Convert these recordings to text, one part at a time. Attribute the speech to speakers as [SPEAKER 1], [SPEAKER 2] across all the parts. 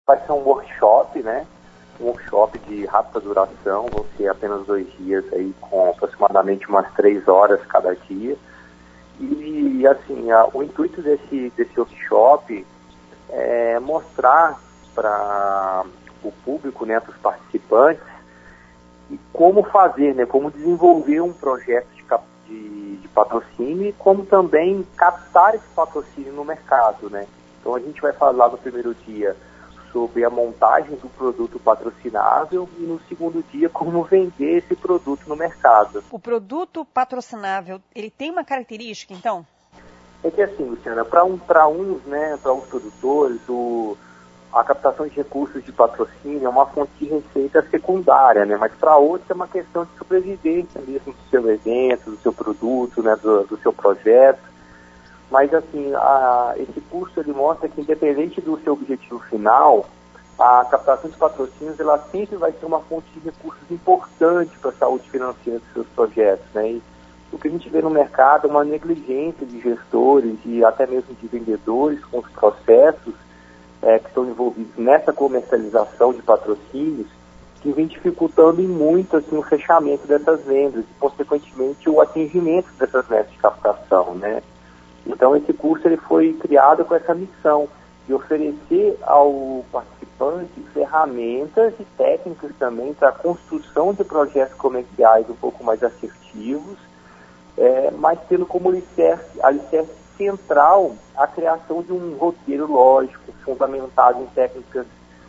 [SPEAKER 1] Vai ser um workshop, né? Um workshop de rápida duração, vão ser apenas 2 dias aí, com aproximadamente umas 3 horas cada dia. E assim, o intuito desse workshop é mostrar para o público, né, para os participantes, e como fazer, né, como desenvolver um projeto de patrocínio e como também captar esse patrocínio no mercado, né? Então a gente vai falar no primeiro dia sobre a montagem do produto patrocinável e no segundo dia como vender esse produto no mercado.
[SPEAKER 2] O produto patrocinável, ele tem uma característica, então?
[SPEAKER 1] É que assim, Luciana, para uns produtores, a captação de recursos de patrocínio é uma fonte de receita secundária, né? Mas para outros é uma questão de sobrevivência mesmo do seu evento, do seu produto, né? do seu projeto. Mas assim, esse curso ele mostra que independente do seu objetivo final, a captação de patrocínios ela sempre vai ser uma fonte de recursos importante para a saúde financeira dos seus projetos, né? E o que a gente vê no mercado é uma negligência de gestores e até mesmo de vendedores com os processos que estão envolvidos nessa comercialização de patrocínios, que vem dificultando em muito assim, o fechamento dessas vendas e, consequentemente, o atingimento dessas metas de captação, né? Então, esse curso ele foi criado com essa missão de oferecer ao participante ferramentas e técnicas também para a construção de projetos comerciais um pouco mais assertivos, mas tendo como alicerce central a criação de um roteiro lógico, fundamentado em técnicas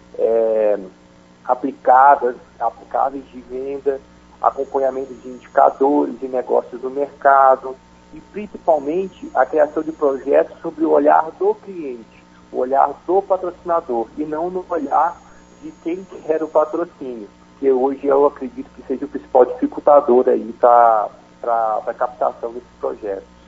[SPEAKER 1] aplicáveis de venda, acompanhamento de indicadores de negócios no mercado e, principalmente, a criação de projetos sobre o olhar do cliente, o olhar do patrocinador, e não no olhar de quem quer o patrocínio, que hoje eu acredito que seja o principal dificultador aí para a captação desses projetos.